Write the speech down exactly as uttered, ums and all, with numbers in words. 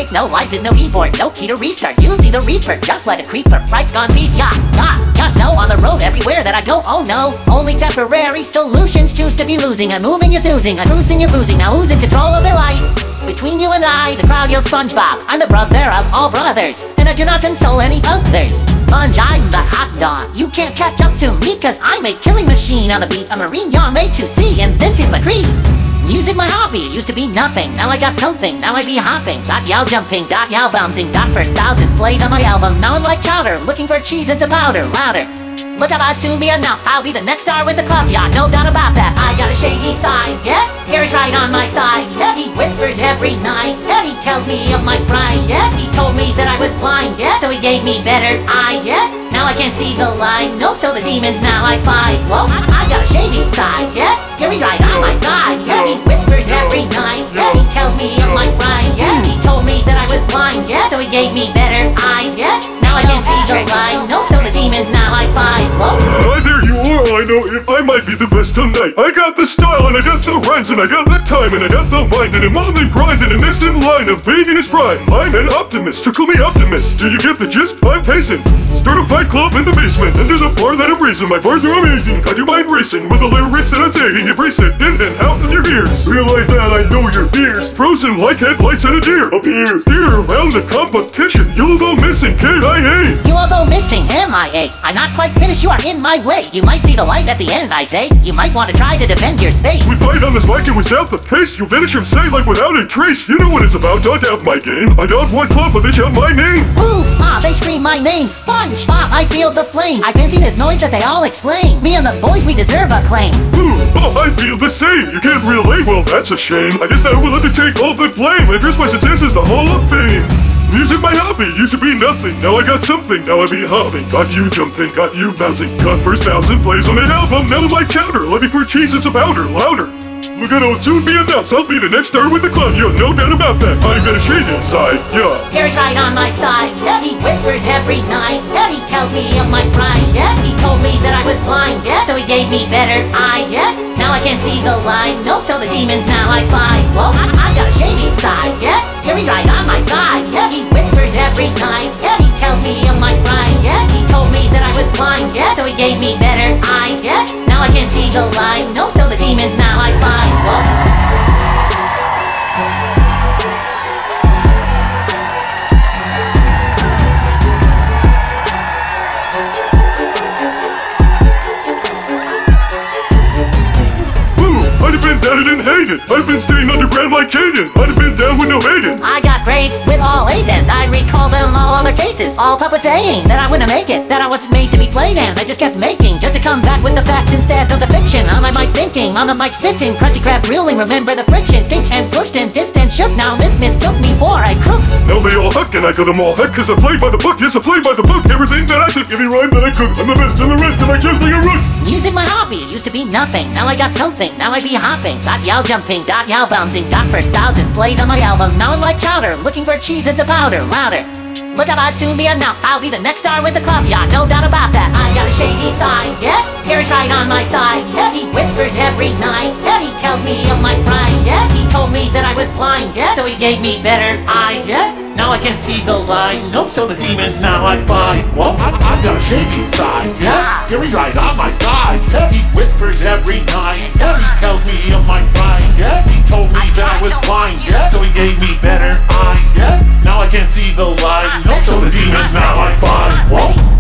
sleep, no life is no keyboard, no key to restart. You see the reaper, just like a creeper. Fright gone beast, yeah, yeah. Just know on the road everywhere that I go, oh no. Only temporary solutions choose to be losing. I'm moving, you're snoozing, I'm cruising, you're boozing. Now who's in control of their life? Between you and I, the crowd yells SpongeBob. I'm the brother of all brothers, and I do not console any others. Sponge, I'm the hot dog. You can't catch up to me, cause I'm a killing machine on the beat. A marine, you're made to see, and this is my creed. Music my hobby, used to be nothing, now I got something, now I be hopping. Got y'all jumping, got y'all bouncing, got first thousand plays on my album. Now I'm like chowder, looking for cheese into powder, louder. Look up, I'll soon be enough, I'll be the next star with the club, yeah, no doubt about that. I got a shady side, yeah, Gary's right on my side, yeah. He whispers every night, yeah, he tells me of my pride, yeah. He told me that I was blind, yeah, so he gave me better eyes, yeah. Now I can't see the line, nope, so the demons now I fight. Whoa, I, I got a shady side, yeah, Gary's right on my side, yeah. He whispers every night, yeah, he tells me of my pride, yeah. He told me that I was blind, yeah, so he gave me better eyes, yeah. Now I can't see the line, nope, so the demons now I fight. Whoa. Uh, there you are, I know if I might be the best tonight. I got the style and I got the rhymes and I got the time and I got the mind and I'm on the grind and an instant line of being in his prime. I'm an optimist, tickle me optimist. Do you get the gist? I'm pacing. Start a fight club in the basement and there's a bar that I'm raising. My bars are amazing, got your mind racing with the lyrics that I'm saying. You brace it in and out of your ears. Realize that I know your fears. Frozen like headlights and a deer appears. Steer around the competition. You'll go missing, K I A. You all go missing, M I A. I'm not quite finished, you are in my way. You might see the light at the end, I say. You might want to try to defend your space. We fight on this mic and we sound the pace. You finish him say like without a trace. You know what it's about, don't doubt my game. I don't want club, but they shout my name. Ooh, ah, they scream my name. Sponge, ah, I feel the flame. I can see this noise that they all exclaim. Me and the boys, we deserve a claim. Ooh, oh, I feel the same. You can't relate, well that's a shame. I guess that we'll have to take all the blame. I guess my success is the Hall of Fame. Music my hobby, used to be nothing, now I got something, now I be hopping. Got you jumping, got you bouncing, got first thousand plays on my album. Now I'm like chowder, looking for cheese and some powder, louder. Look at, it'll soon be announced, I'll be the next star with the club, yeah, no doubt about that. I got a shade inside, yeah. Gary's right on my side, yeah. He whispers every night, yeah. He tells me of my pride, yeah. He told me that I was blind, yeah. So he gave me better eyes, yeah. Now I can't see the line, nope, so the demons now I fight. Whoa, I, I got a shady side, yeah. Gary's right on my side, yeah. He whispers every night, yeah. He tells me of my pride, yeah. He told me that I was blind, yeah. So he gave me better eyes, yeah. Now I can't see the line, nope, so the demons now I fight. Whoa. I've been down and hated. I've been staying underground like Jaden. I've been down with no hating. I got grades with all A's and I recall them all other cases. All Papa saying that I wouldn't make it, that I was made to be played and I just kept making, just to come back with the facts instead of the fiction. On my mic thinking, on the mic spitting, Krusty Krab reeling, remember the friction. Pinched and pushed and dissed and shook, now this mistook me for a crook. Now they all huck and I got them all heck, cause I played by the book, yes I played by the book. Everything that I took, every rhyme that I could, I'm the best and the rest and I just like a rook. Music my hobby, used to be nothing, now I got something, now I be hopping. Got y'all jumping, got y'all bouncing, got first thousand plays on my album. Now I'm like chowder, looking for cheese into powder, louder. Look up, I'll soon be enough, I'll be the next star with the club, yeah, no doubt about that. I got a shady side, yeah, Gary's right on my side, yeah. He whispers every night, yeah. He tells me of my pride, yeah. He told me that I was blind, yeah. So he gave me better eyes, yeah. Now I can see the line, nope, so the demons now I fight. Well, I, I got a shady side, yeah. Gary's right on my side, yeah. He whispers every night, yeah. He tells me of my pride, yeah. He told me that I was blind, yeah. So he gave me better